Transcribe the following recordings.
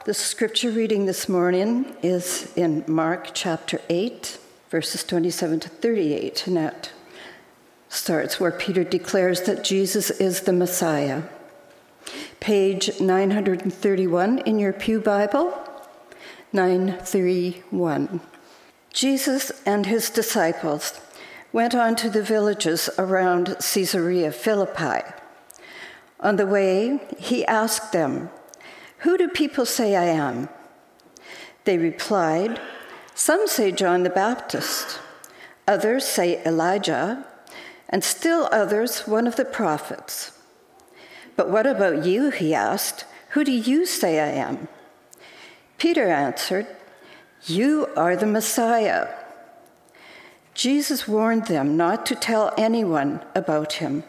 The scripture reading this morning is in Mark chapter 8, verses 27 to 38, and that starts where Peter declares that Jesus is the Messiah. Page 931 in your Pew Bible, 931. Jesus and his disciples went on to the villages around Caesarea Philippi. On the way, he asked them, "Who do people say I am?" They replied, "Some say John the Baptist, others say Elijah, and still others one of the prophets." "But what about you?" he asked. "Who do you say I am?" Peter answered, "You are the Messiah." Jesus warned them not to tell anyone about him.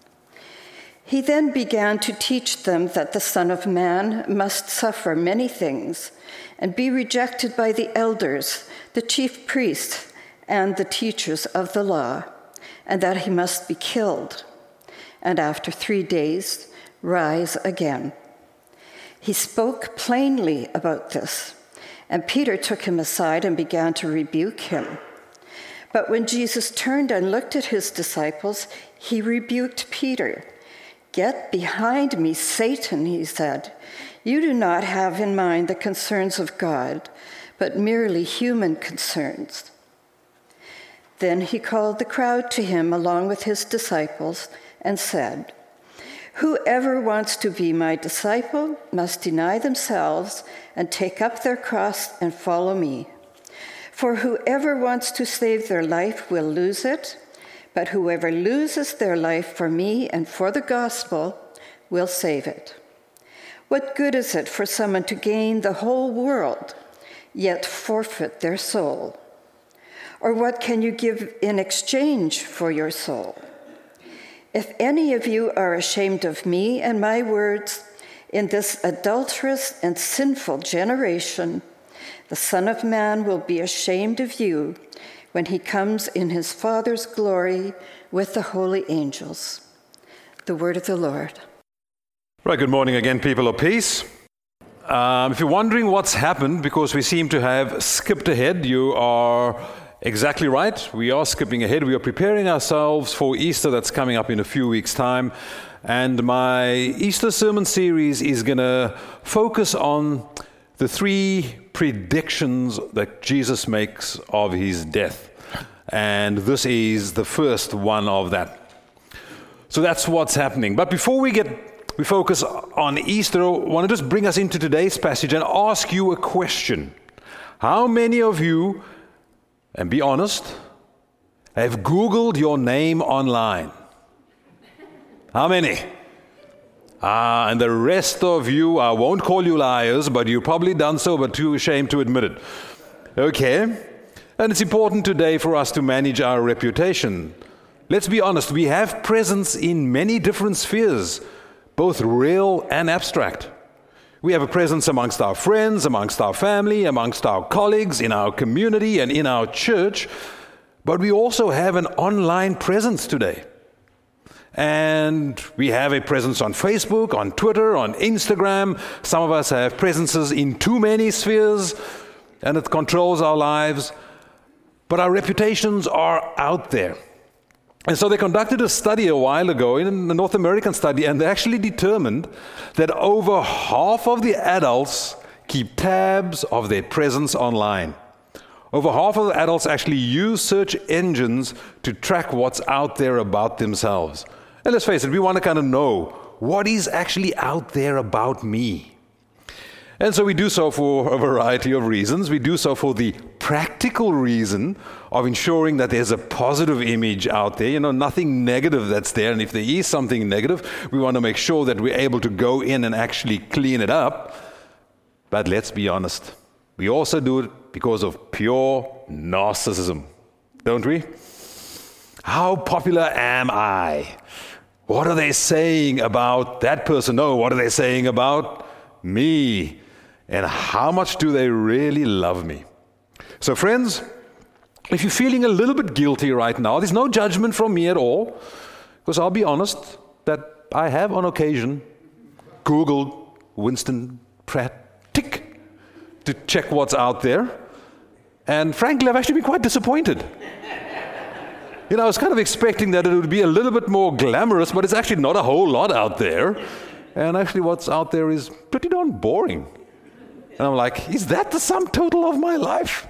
He then began to teach them that the Son of Man must suffer many things and be rejected by the elders, the chief priests, and the teachers of the law, and that he must be killed, and after 3 days rise again. He spoke plainly about this, and Peter took him aside and began to rebuke him. But when Jesus turned and looked at his disciples, he rebuked Peter. "Get behind me, Satan," he said. "You do not have in mind the concerns of God, but merely human concerns." Then he called the crowd to him along with his disciples and said, "Whoever wants to be my disciple must deny themselves and take up their cross and follow me. For whoever wants to save their life will lose it, but whoever loses their life for me and for the gospel will save it. What good is it for someone to gain the whole world, yet forfeit their soul? Or what can you give in exchange for your soul? If any of you are ashamed of me and my words in this adulterous and sinful generation, the Son of Man will be ashamed of you when he comes in his Father's glory with the holy angels." The word of the Lord. Right, good morning again, people of peace. If you're wondering what's happened, because we seem to have skipped ahead, you are exactly right. We are skipping ahead. We are preparing ourselves for Easter that's coming up in a few weeks' time. And my Easter sermon series is going to focus on the 3 predictions that Jesus makes of his death. And this is the first one of that. So that's what's happening. But before we focus on Easter, I want to just bring us into today's passage and ask you a question. How many of you, and be honest, have Googled your name online? How many? And the rest of you, I won't call you liars, but you've probably done so, but too ashamed to admit it. Okay. And it's important today for us to manage our reputation. Let's be honest, we have presence in many different spheres, both real and abstract. We have a presence amongst our friends, amongst our family, amongst our colleagues, in our community, and in our church. But we also have an online presence today. And we have a presence on Facebook, on Twitter, on Instagram. Some of us have presences in too many spheres, and it controls our lives. But our reputations are out there. And so they conducted a study a while ago, in the North American study, and they actually determined that over half of the adults keep tabs of their presence online. Over half of the adults actually use search engines to track what's out there about themselves. And let's face it, we want to kind of know what is actually out there about me. And so we do so for a variety of reasons. We do so for the practical reason of ensuring that there's a positive image out there, nothing negative that's there. And if there is something negative, we want to make sure that we're able to go in and actually clean it up. But let's be honest, we also do it because of pure narcissism, don't we? How popular am I? What are they saying about that person? No, what are they saying about me? And how much do they really love me? So friends, if you're feeling a little bit guilty right now, there's no judgment from me at all, because I'll be honest that I have on occasion Googled Winston Pratt, tick, to check what's out there. And frankly, I've actually been quite disappointed. I was kind of expecting that it would be a little bit more glamorous, but it's actually not a whole lot out there. And actually what's out there is pretty darn boring. And I'm like, is that the sum total of my life?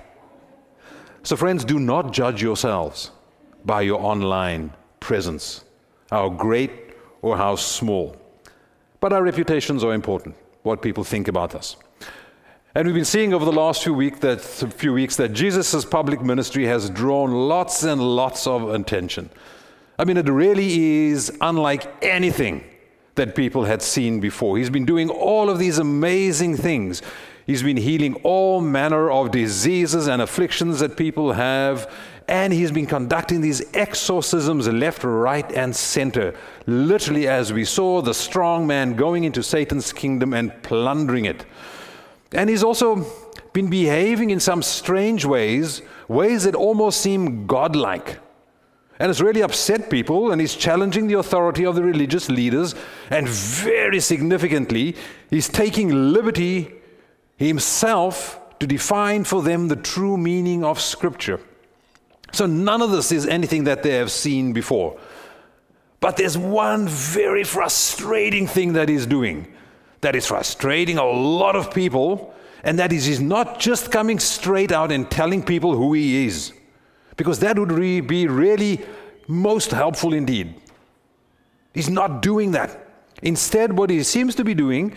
So friends, do not judge yourselves by your online presence, how great or how small. But our reputations are important, what people think about us. And we've been seeing over the last few weeks that Jesus' public ministry has drawn lots and lots of attention. I mean, it really is unlike anything that people had seen before. He's been doing all of these amazing things. He's been healing all manner of diseases and afflictions that people have, and he's been conducting these exorcisms left, right, and center. Literally, as we saw, the strong man going into Satan's kingdom and plundering it. And he's also been behaving in some strange ways that almost seem godlike. And it's really upset people, and he's challenging the authority of the religious leaders, and very significantly, he's taking liberty himself to define for them the true meaning of Scripture. So none of this is anything that they have seen before. But there's one very frustrating thing that he's doing that is frustrating a lot of people, and that is he's not just coming straight out and telling people who he is, because that would be really most helpful indeed. He's not doing that. Instead, what he seems to be doing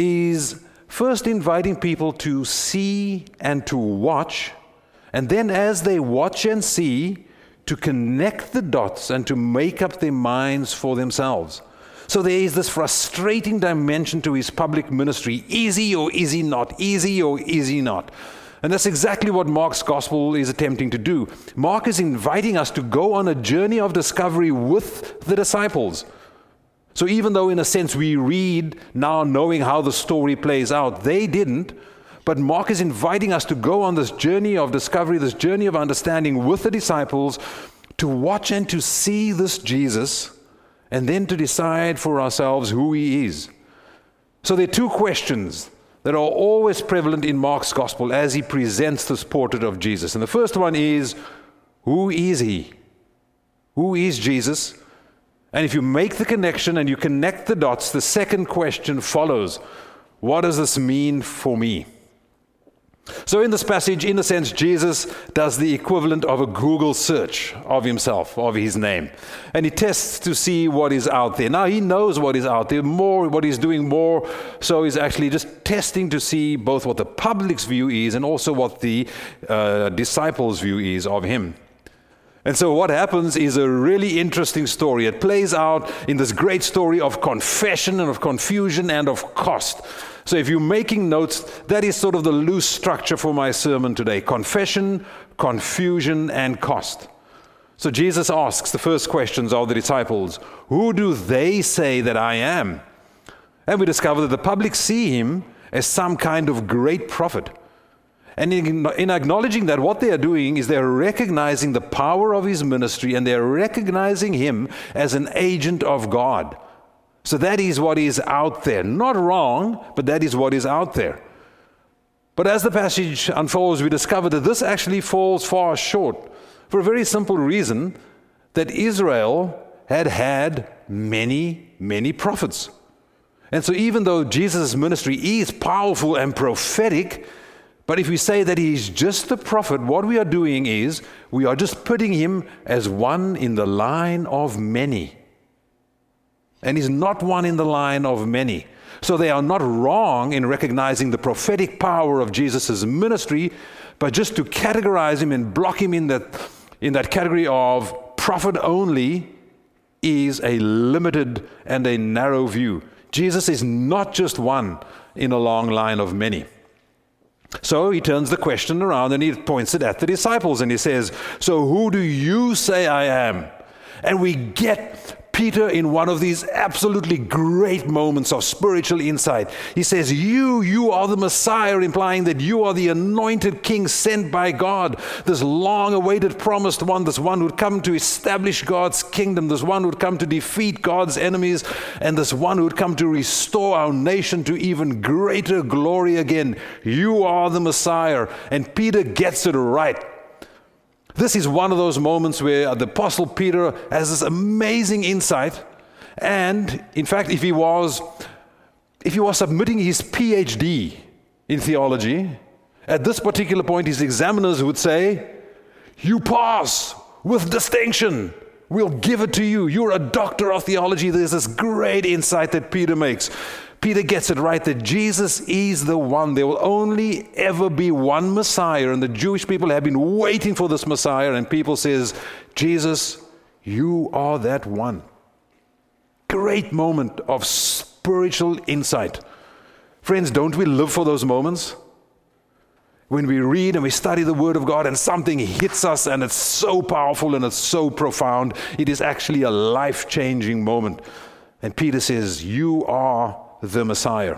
is first inviting people to see and to watch, and then as they watch and see, to connect the dots and to make up their minds for themselves. So there is this frustrating dimension to his public ministry. Easy or is he not? Easy or is he not? And that's exactly what Mark's gospel is attempting to do. Mark is inviting us to go on a journey of discovery with the disciples. So even though in a sense we read now knowing how the story plays out, they didn't, but Mark is inviting us to go on this journey of discovery, this journey of understanding with the disciples, to watch and to see this Jesus, and then to decide for ourselves who he is. So there are two questions that are always prevalent in Mark's gospel as he presents this portrait of Jesus. And the first one is, who is he? Who is Jesus? And if you make the connection and you connect the dots, the second question follows. What does this mean for me? So in this passage, in a sense, Jesus does the equivalent of a Google search of himself, of his name. And he tests to see what is out there. Now, he knows what is out there, what he's doing more. So he's actually just testing to see both what the public's view is and also what the disciples' view is of him. And so what happens is a really interesting story. It plays out in this great story of confession and of confusion and of cost. So if you're making notes, that is sort of the loose structure for my sermon today. Confession, confusion, and cost. So Jesus asks the first questions of the disciples, who do they say that I am? And we discover that the public see him as some kind of great prophet. And in acknowledging that, what they are doing is they're recognizing the power of his ministry, and they're recognizing him as an agent of God. So that is what is out there. Not wrong, but that is what is out there. But as the passage unfolds, we discover that this actually falls far short for a very simple reason, that Israel had many, many prophets. And so even though Jesus' ministry is powerful and prophetic, but if we say that he is just a prophet, what we are doing is we are just putting him as one in the line of many. And he's not one in the line of many. So they are not wrong in recognizing the prophetic power of Jesus' ministry, but just to categorize him and block him in that category of prophet only is a limited and a narrow view. Jesus is not just one in a long line of many. So he turns the question around and he points it at the disciples and he says, so who do you say I am? And we get Peter in one of these absolutely great moments of spiritual insight. He says, you are the Messiah, implying that you are the anointed king sent by God, this long-awaited promised one, this one who would come to establish God's kingdom, this one who would come to defeat God's enemies, and this one who would come to restore our nation to even greater glory again. You are the Messiah. And Peter gets it right. This is one of those moments where the Apostle Peter has this amazing insight. And in fact, if he was submitting his PhD in theology, at this particular point his examiners would say, you pass with distinction. We'll give it to you. You're a doctor of theology. There's this great insight that Peter makes. Peter gets it right that Jesus is the one. There will only ever be one Messiah, and the Jewish people have been waiting for this Messiah, and people says, Jesus, you are that one. Great moment of spiritual insight. Friends, don't we live for those moments? When we read and we study the Word of God and something hits us and it's so powerful and it's so profound, it is actually a life-changing moment. And Peter says, you are the Messiah.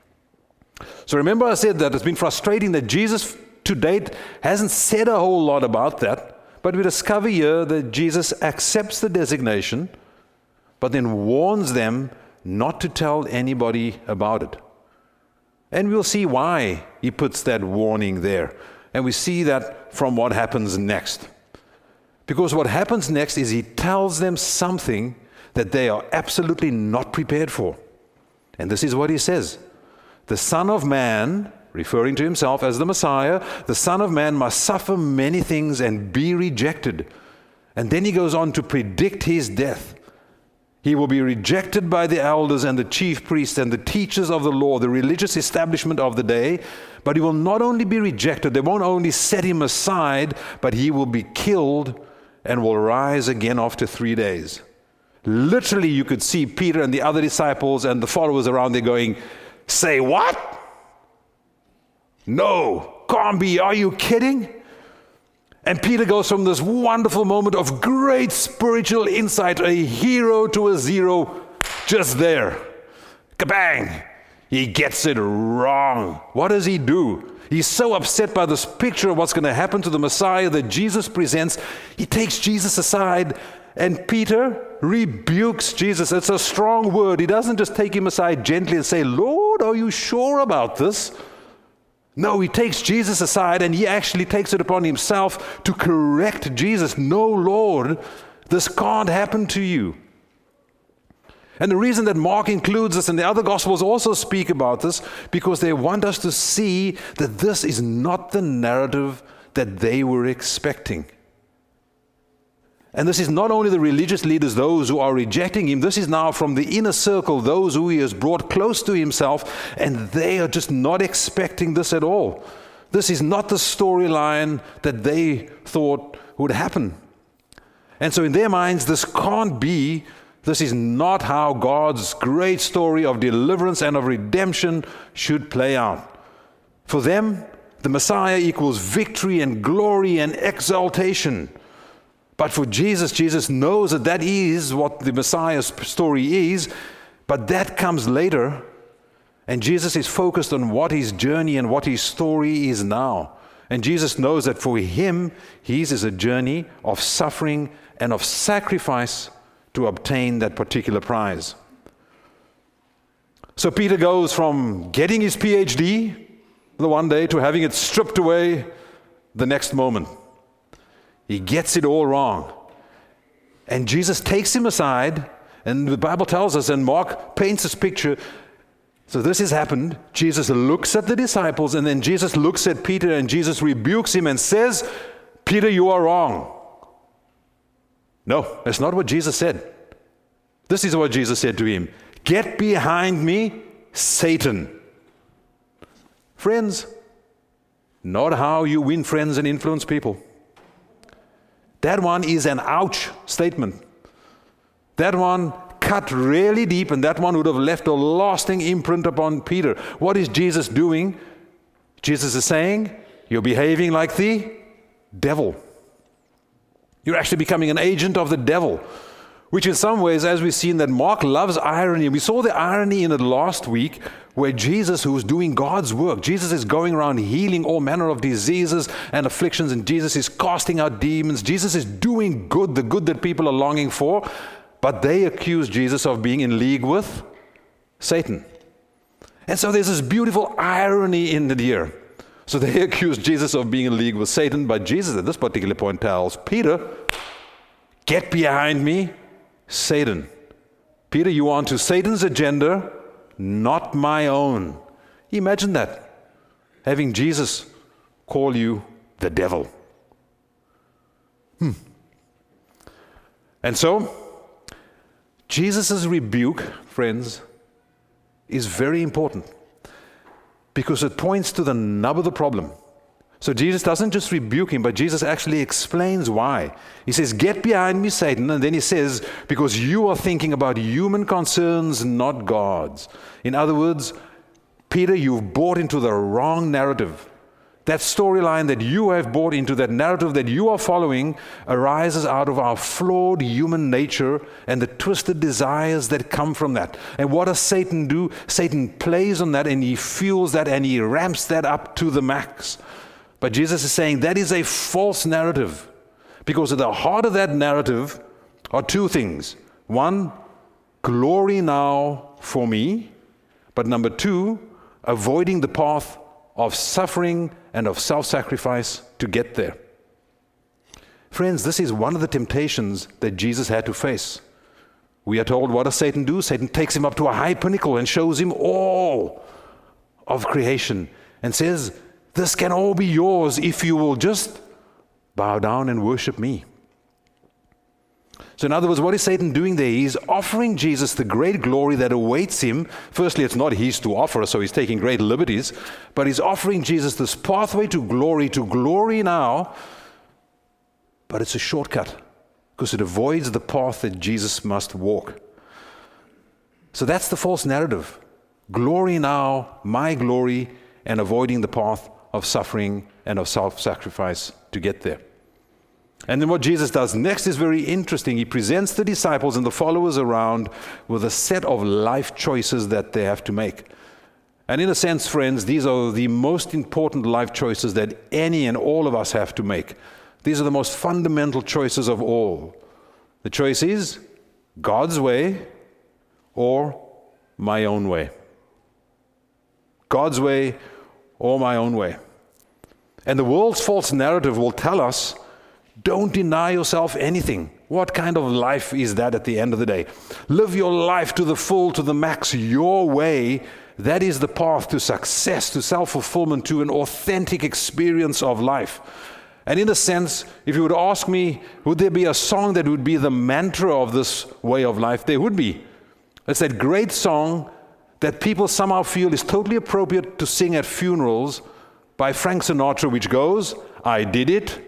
So remember I said that it's been frustrating that Jesus to date hasn't said a whole lot about that, but we discover here that Jesus accepts the designation, but then warns them not to tell anybody about it. And we'll see why he puts that warning there. And we see that from what happens next. Because what happens next is he tells them something that they are absolutely not prepared for. And this is what he says. The Son of Man, referring to himself as the Messiah, the Son of Man must suffer many things and be rejected. And then he goes on to predict his death. He will be rejected by the elders and the chief priests and the teachers of the law, the religious establishment of the day. But he will not only be rejected, they won't only set him aside, but he will be killed and will rise again after 3 days. Literally, you could see Peter and the other disciples and the followers around there going, say what? No, can't be, are you kidding? And Peter goes from this wonderful moment of great spiritual insight, a hero to a zero, just there. Kabang! He gets it wrong. What does he do? He's so upset by this picture of what's going to happen to the Messiah that Jesus presents. He takes Jesus aside, and Peter rebukes Jesus. It's a strong word. He doesn't just take him aside gently and say, Lord, are you sure about this? No, he takes Jesus aside and he actually takes it upon himself to correct Jesus. No, Lord, this can't happen to you. And the reason that Mark includes this and the other Gospels also speak about this, because they want us to see that this is not the narrative that they were expecting. And this is not only the religious leaders, those who are rejecting him, this is now from the inner circle, those who he has brought close to himself, and they are just not expecting this at all. This is not the storyline that they thought would happen. And so in their minds, this can't be, this is not how God's great story of deliverance and of redemption should play out. For them, the Messiah equals victory and glory and exaltation. But for Jesus, Jesus knows that that is what the Messiah's story is, but that comes later, and Jesus is focused on what his journey and what his story is now. And Jesus knows that for him, his is a journey of suffering and of sacrifice to obtain that particular prize. So Peter goes from getting his PhD the one day to having it stripped away the next moment. He gets it all wrong. And Jesus takes him aside, and the Bible tells us, and Mark paints this picture. So this has happened. Jesus looks at the disciples, and then Jesus looks at Peter, and Jesus rebukes him and says, Peter, you are wrong. No, that's not what Jesus said. This is what Jesus said to him. Get behind me, Satan. Friends, not how you win friends and influence people. That one is an ouch statement. That one cut really deep, and that one would have left a lasting imprint upon Peter. What is Jesus doing? Jesus is saying, you're behaving like the devil. You're actually becoming an agent of the devil. which in some ways, as we've seen, that Mark loves irony. We saw the irony in it last week, where Jesus, who's doing God's work, Jesus is going around healing all manner of diseases and afflictions, and Jesus is casting out demons. Jesus is doing good, the good that people are longing for, but they accuse Jesus of being in league with Satan. And so there's this beautiful irony in it here. So they accuse Jesus of being in league with Satan, but Jesus at this particular point tells Peter, "Get behind me, Satan." Peter, you are onto Satan's agenda, not my own. Imagine that, having Jesus call you the devil. And so, Jesus' rebuke, friends, is very important because it points to the nub of the problem. So Jesus doesn't just rebuke him, but Jesus actually explains why. He says, "Get behind me, Satan." And then he says, "Because you are thinking about human concerns, not God's." In other words, Peter, you've bought into the wrong narrative. That storyline that you have bought into, that narrative that you are following, arises out of our flawed human nature and the twisted desires that come from that. And what does Satan do? Satan plays on that, and he fuels that, and he ramps that up to the max. But Jesus is saying that is a false narrative, because at the heart of that narrative are two things. One, glory now for me. But number two, avoiding the path of suffering and of self-sacrifice to get there. Friends, this is one of the temptations that Jesus had to face. We are told, what does Satan do? Satan takes him up to a high pinnacle and shows him all of creation and says, "This can all be yours if you will just bow down and worship me." So in other words, what is Satan doing there? He's offering Jesus the great glory that awaits him. Firstly, it's not his to offer, so he's taking great liberties, but he's offering Jesus this pathway to glory now, but it's a shortcut because it avoids the path that Jesus must walk. So that's the false narrative. Glory now, my glory, and avoiding the path of suffering and of self-sacrifice to get there. And then what Jesus does next is very interesting. He presents the disciples and the followers around with a set of life choices that they have to make. And in a sense, friends, these are the most important life choices that any and all of us have to make. These are the most fundamental choices of all. The choice is God's way or my own way. God's way or my own way. And the world's false narrative will tell us, don't deny yourself anything. What kind of life is that at the end of the day? Live your life to the full, to the max, your way. That is the path to success, to self-fulfillment, to an authentic experience of life. And in a sense, if you would ask me, would there be a song that would be the mantra of this way of life? There would be. It's that great song that people somehow feel is totally appropriate to sing at funerals by Frank Sinatra, which goes, "I did it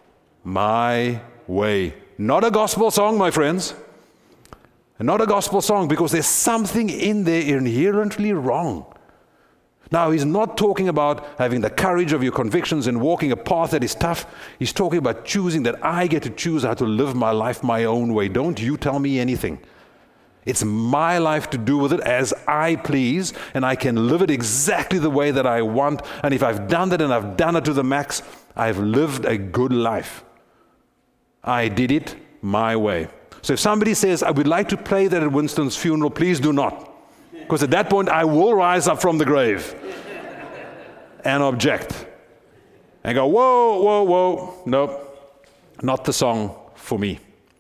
my way." Not a gospel song, my friends. Not a gospel song, because there's something in there inherently wrong. Now, he's not talking about having the courage of your convictions and walking a path that is tough. He's talking about choosing that I get to choose how to live my life my own way. Don't you tell me anything. It's my life to do with it as I please, and I can live it exactly the way that I want. And if I've done that and I've done it to the max, I've lived a good life. I did it my way. So if somebody says, "I would like to play that at Winston's funeral," please do not. Because at that point, I will rise up from the grave and object. And go, whoa, whoa, whoa. Nope, not the song for me.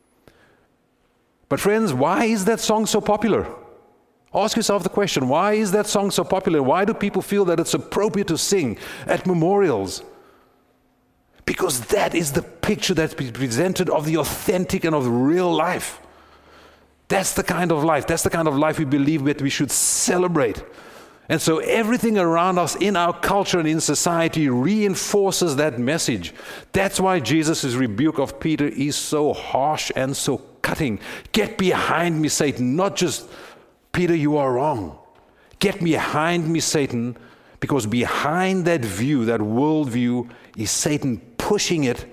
But friends, why is that song so popular? Ask yourself the question, why is that song so popular? Why do people feel that it's appropriate to sing at memorials? Because that is the picture that's been presented of the authentic and of real life. That's the kind of life. That's the kind of life we believe that we should celebrate. And so everything around us in our culture and in society reinforces that message. That's why Jesus' rebuke of Peter is so harsh and so cutting. Get behind me, Satan. Not just, Peter, you are wrong. Get behind me, Satan, because behind that view, that worldview, is Satan pushing it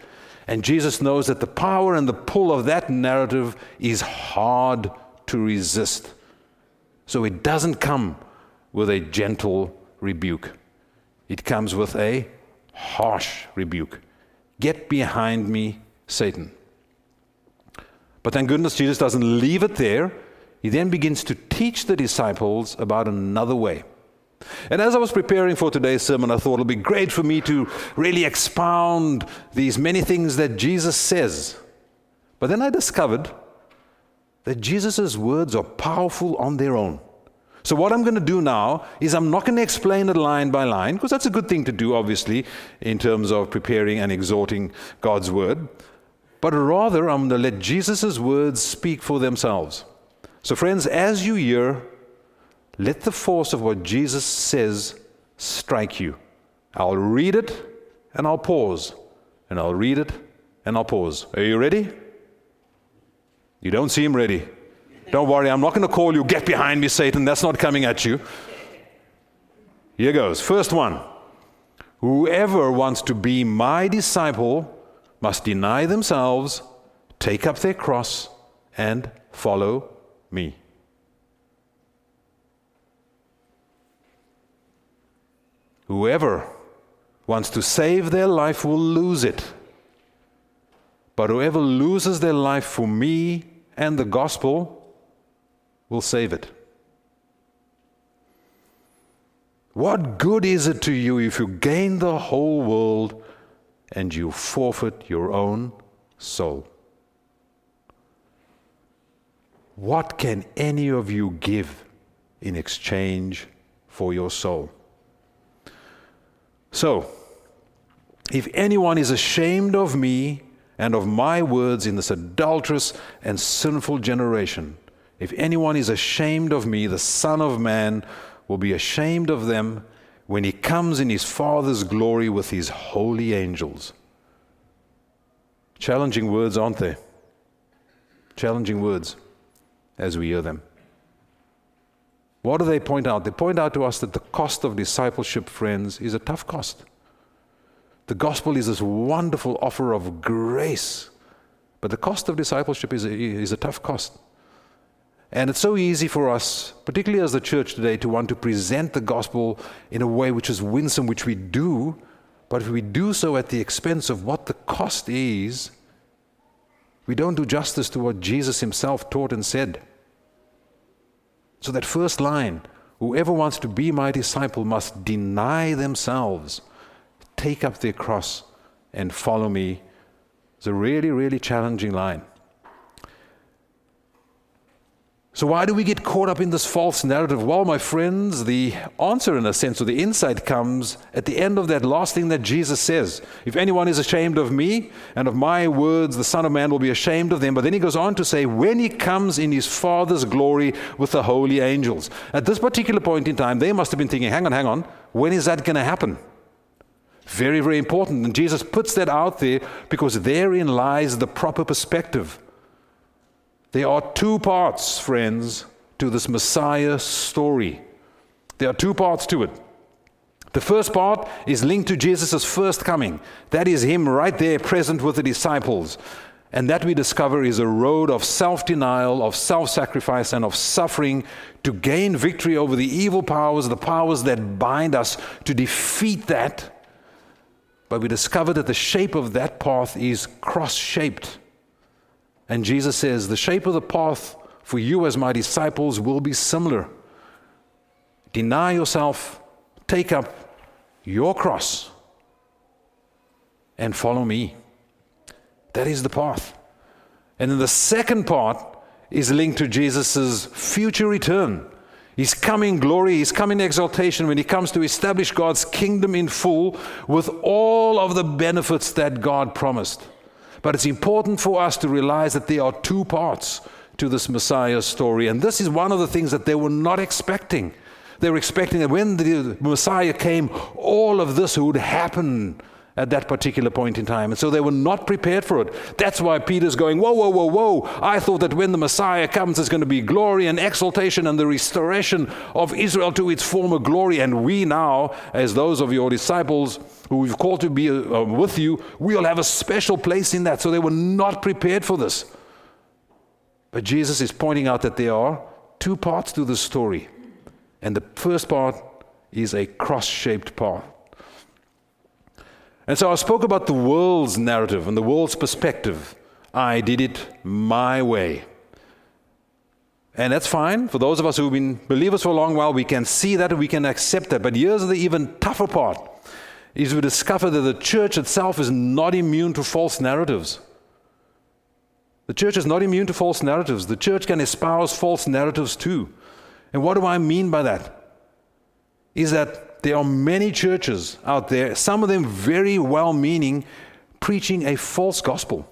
And Jesus knows that the power and the pull of that narrative is hard to resist. So it doesn't come with a gentle rebuke. It comes with a harsh rebuke. Get behind me, Satan. But thank goodness Jesus doesn't leave it there. He then begins to teach the disciples about another way. And as I was preparing for today's sermon, I thought it would be great for me to really expound these many things that Jesus says. But then I discovered that Jesus' words are powerful on their own. So what I'm going to do now is I'm not going to explain it line by line, because that's a good thing to do, obviously, in terms of preparing and exhorting God's word. But rather, I'm going to let Jesus' words speak for themselves. So friends, as you hear, let the force of what Jesus says strike you. I'll read it and I'll pause. And I'll read it and I'll pause. Are you ready? You don't seem ready. Don't worry, I'm not going to call you, get behind me, Satan. That's not coming at you. Here goes. First one. Whoever wants to be my disciple must deny themselves, take up their cross, and follow me. Whoever wants to save their life will lose it. But whoever loses their life for me and the gospel will save it. What good is it to you if you gain the whole world and you forfeit your own soul? What can any of you give in exchange for your soul? So, if anyone is ashamed of me and of my words in this adulterous and sinful generation, if anyone is ashamed of me, the Son of Man will be ashamed of them when he comes in his Father's glory with his holy angels. Challenging words, aren't they? Challenging words as we hear them. What do they point out? They point out to us that the cost of discipleship, friends, is a tough cost. The gospel is this wonderful offer of grace, but the cost of discipleship is a tough cost. And it's so easy for us, particularly as the church today, to want to present the gospel in a way which is winsome, which we do, but if we do so at the expense of what the cost is, we don't do justice to what Jesus himself taught and said. So that first line, whoever wants to be my disciple must deny themselves, take up their cross, and follow me. It's a really, really challenging line. So why do we get caught up in this false narrative? Well, my friends, the answer in a sense, or the insight comes at the end of that last thing that Jesus says. If anyone is ashamed of me and of my words, the Son of Man will be ashamed of them. But then he goes on to say, when he comes in his Father's glory with the holy angels. At this particular point in time, they must have been thinking, hang on, when is that going to happen? Very, very important. And Jesus puts that out there because therein lies the proper perspective. There are two parts, friends, to this Messiah story. There are two parts to it. The first part is linked to Jesus' first coming. That is him right there present with the disciples. And that we discover is a road of self-denial, of self-sacrifice, and of suffering to gain victory over the evil powers, the powers that bind us, to defeat that. But we discover that the shape of that path is cross-shaped. And Jesus says, the shape of the path for you as my disciples will be similar. Deny yourself, take up your cross, and follow me. That is the path. And then the second part is linked to Jesus' future return. His coming glory, his coming exaltation when he comes to establish God's kingdom in full with all of the benefits that God promised. But it's important for us to realize that there are two parts to this Messiah story. And this is one of the things that they were not expecting. They were expecting that when the Messiah came, all of this would happen at that particular point in time. And so they were not prepared for it. That's why Peter's going, whoa. I thought that when the Messiah comes, there's going to be glory and exaltation and the restoration of Israel to its former glory. And we now, as those of your disciples, who we've called to be with you, we'll have a special place in that. So they were not prepared for this. But Jesus is pointing out that there are two parts to the story. And the first part is a cross-shaped path. And so I spoke about the world's narrative and the world's perspective. I did it my way. And that's fine. For those of us who've been believers for a long while, we can see that and we can accept that. But here's the even tougher part, is we discover that the church itself is not immune to false narratives. The church is not immune to false narratives. The church can espouse false narratives too. And what do I mean by that? Is that there are many churches out there, some of them very well-meaning, preaching a false gospel.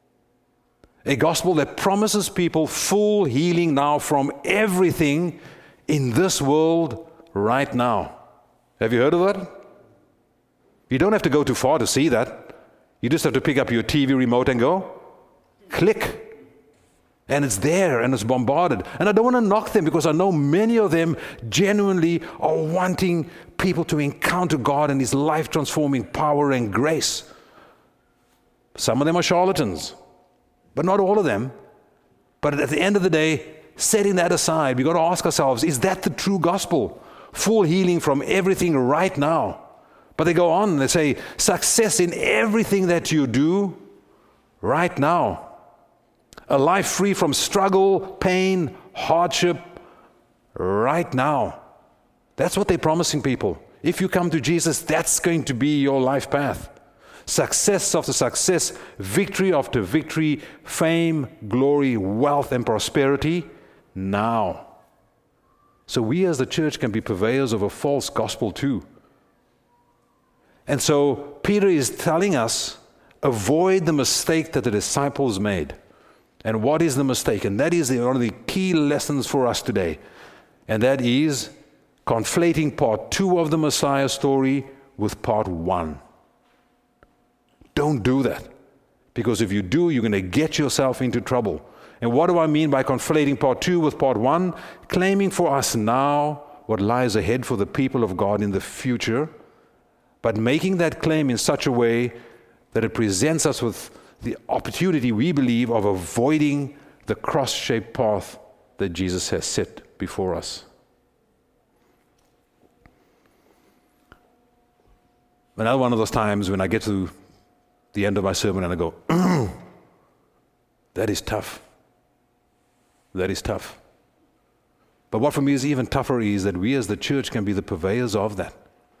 A gospel that promises people full healing now from everything in this world right now. Have you heard of that? You don't have to go too far to see that. You just have to pick up your TV remote and go, click. And it's there and it's bombarded. And I don't want to knock them because I know many of them genuinely are wanting people to encounter God and His life-transforming power and grace. Some of them are charlatans, but not all of them. But at the end of the day, setting that aside, we've got to ask ourselves, is that the true gospel? Full healing from everything right now. But they go on, they say, success in everything that you do right now. A life free from struggle, pain, hardship, right now. That's what they're promising people. If you come to Jesus, that's going to be your life path. Success after success, victory after victory, fame, glory, wealth, and prosperity, now. So we as the church can be purveyors of a false gospel too. And so Peter is telling us, avoid the mistake that the disciples made. And what is the mistake? And that is one of the key lessons for us today. And that is conflating part 2 of the Messiah story with part 1. Don't do that. Because if you do, you're going to get yourself into trouble. And what do I mean by conflating part 2 with part 1? Claiming for us now what lies ahead for the people of God in the future, but making that claim in such a way that it presents us with the opportunity, we believe, of avoiding the cross-shaped path that Jesus has set before us. Another one of those times when I get to the end of my sermon and I go, that is tough. That is tough. But what for me is even tougher is that we as the church can be the purveyors of that.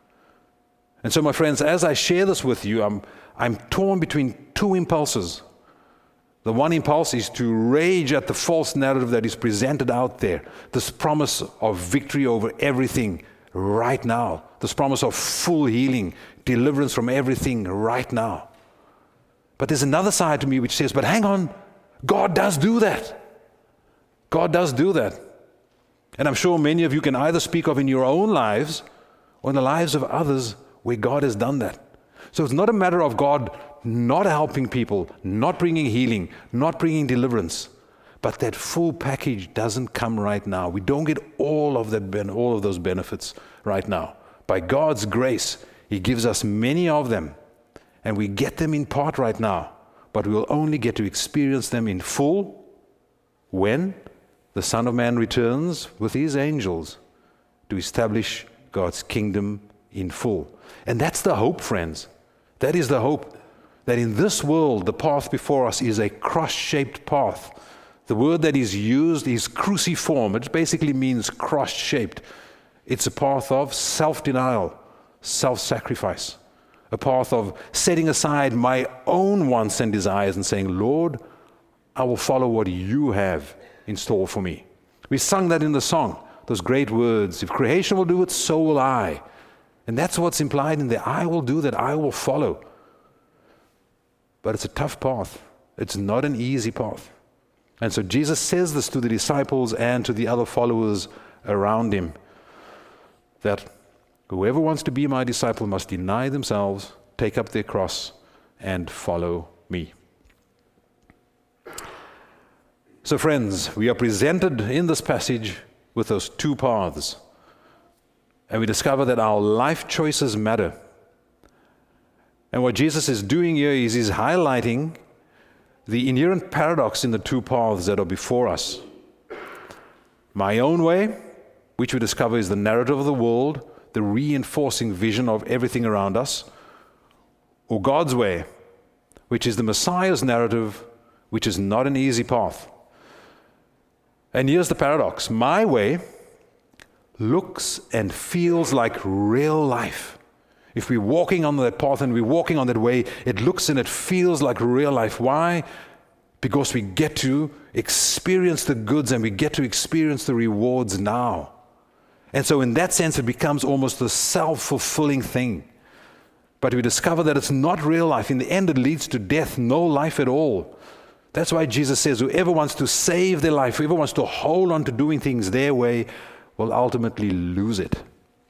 And so, my friends, as I share this with you, I'm torn between two impulses. The one impulse is to rage at the false narrative that is presented out there. This promise of victory over everything right now. This promise of full healing, deliverance from everything right now. But there's another side to me which says, but hang on, God does do that. God does do that. And I'm sure many of you can either speak of in your own lives or in the lives of others where God has done that. So it's not a matter of God not helping people, not bringing healing, not bringing deliverance, but that full package doesn't come right now. We don't get all of those benefits right now. By God's grace, He gives us many of them, and we get them in part right now, but we will only get to experience them in full when the Son of Man returns with His angels to establish God's kingdom in full. And that's the hope, friends. That is the hope, that in this world, the path before us is a cross-shaped path. The word that is used is cruciform. It basically means cross-shaped. It's a path of self-denial, self-sacrifice, a path of setting aside my own wants and desires and saying, Lord, I will follow what you have in store for me. We sung that in the song, those great words, if creation will do it, so will I. And that's what's implied in there. I will do that. I will follow. But it's a tough path. It's not an easy path. And so Jesus says this to the disciples and to the other followers around Him, that whoever wants to be my disciple must deny themselves, take up their cross, and follow me. So friends, we are presented in this passage with those two paths. And we discover that our life choices matter. And what Jesus is doing here is he's highlighting the inherent paradox in the two paths that are before us. My own way, which we discover is the narrative of the world, the reinforcing vision of everything around us, or God's way, which is the Messiah's narrative, which is not an easy path. And here's the paradox. My way looks and feels like real life. If we're walking on that path and we're walking on that way, it looks and it feels like real life. Why? Because we get to experience the goods and we get to experience the rewards now. And so in that sense, it becomes almost a self-fulfilling thing. But we discover that it's not real life. In the end, it leads to death, no life at all. That's why Jesus says, whoever wants to save their life, whoever wants to hold on to doing things their way, will ultimately lose it.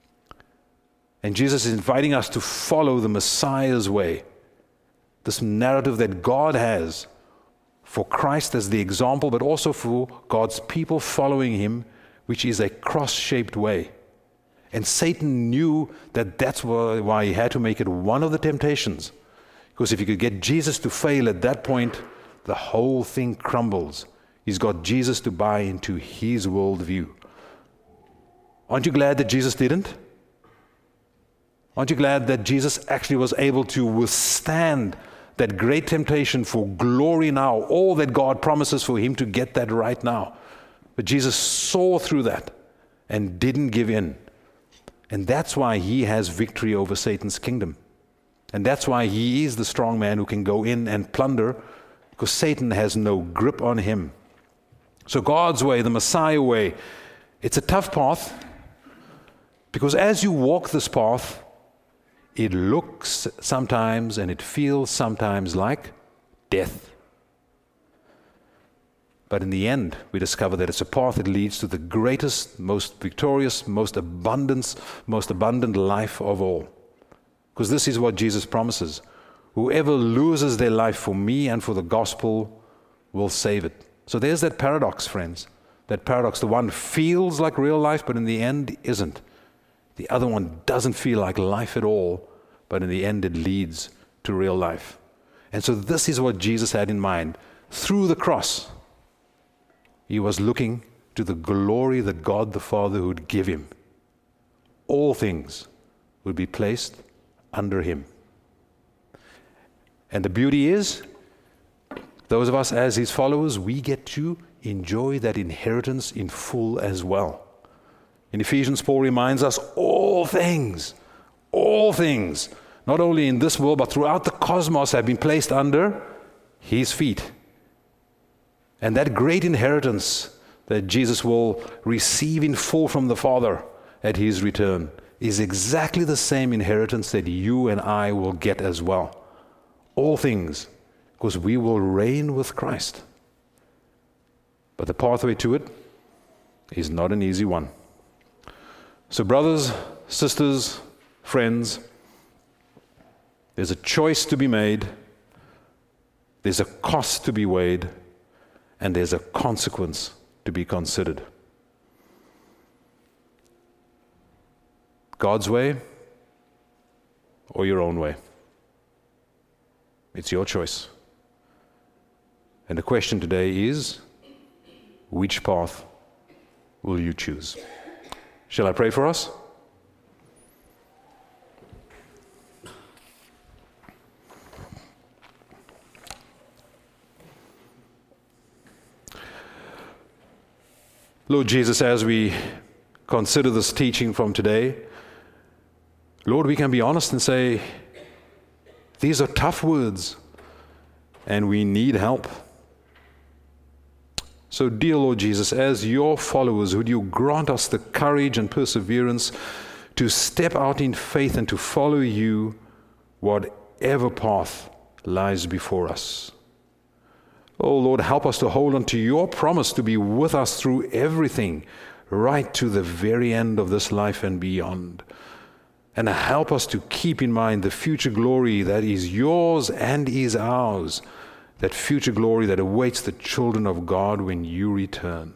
And Jesus is inviting us to follow the Messiah's way, this narrative that God has for Christ as the example, but also for God's people following him, which is a cross-shaped way. And Satan knew that that's why he had to make it one of the temptations. Because if you could get Jesus to fail at that point, the whole thing crumbles. He's got Jesus to buy into his worldview. Aren't you glad that Jesus didn't? Aren't you glad that Jesus actually was able to withstand that great temptation for glory now, all that God promises for him to get that right now? But Jesus saw through that and didn't give in. And that's why he has victory over Satan's kingdom. And that's why he is the strong man who can go in and plunder, because Satan has no grip on him. So God's way, the Messiah way, it's a tough path, because as you walk this path, it looks sometimes and it feels sometimes like death. But in the end, we discover that it's a path that leads to the greatest, most victorious, most abundant life of all. Because this is what Jesus promises. Whoever loses their life for me and for the gospel will save it. So there's that paradox, friends. That paradox. The one feels like real life, but in the end isn't. The other one doesn't feel like life at all, but in the end it leads to real life. And so this is what Jesus had in mind. Through the cross, he was looking to the glory that God the Father would give him. All things would be placed under him. And the beauty is, those of us as his followers, we get to enjoy that inheritance in full as well. In Ephesians, Paul reminds us all things, not only in this world, but throughout the cosmos have been placed under his feet. And that great inheritance that Jesus will receive in full from the Father at his return is exactly the same inheritance that you and I will get as well. All things, because we will reign with Christ. But the pathway to it is not an easy one. So brothers, sisters, friends, there's a choice to be made, there's a cost to be weighed, and there's a consequence to be considered. God's way or your own way? It's your choice. And the question today is, which path will you choose? Shall I pray for us? Lord Jesus, as we consider this teaching from today, Lord, we can be honest and say, these are tough words, and we need help. So, dear Lord Jesus, as your followers, would you grant us the courage and perseverance to step out in faith and to follow you, whatever path lies before us. Oh Lord, help us to hold on to your promise to be with us through everything, right to the very end of this life and beyond. And help us to keep in mind the future glory that is yours and is ours, that future glory that awaits the children of God when you return.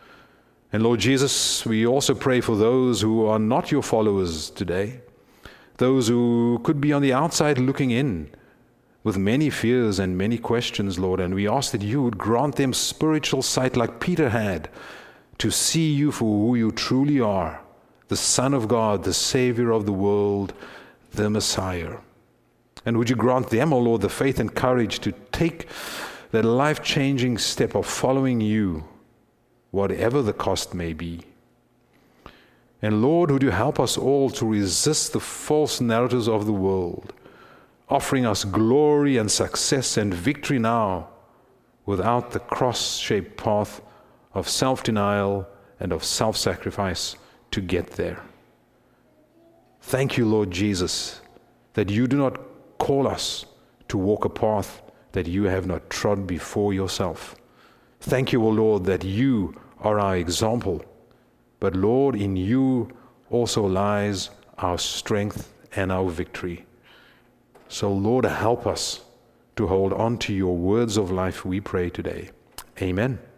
And Lord Jesus, we also pray for those who are not your followers today, those who could be on the outside looking in with many fears and many questions, Lord. And we ask that you would grant them spiritual sight like Peter had, to see you for who you truly are, the Son of God, the Savior of the world, the Messiah. And would you grant them, O Lord, the faith and courage to take that life-changing step of following you, whatever the cost may be. And Lord, would you help us all to resist the false narratives of the world, offering us glory and success and victory now, without the cross-shaped path of self-denial and of self-sacrifice to get there. Thank you, Lord Jesus, that you do not call us to walk a path that you have not trod before yourself. Thank you, O Lord, that you are our example. But Lord, in you also lies our strength and our victory. So Lord, help us to hold on to your words of life, we pray today. Amen.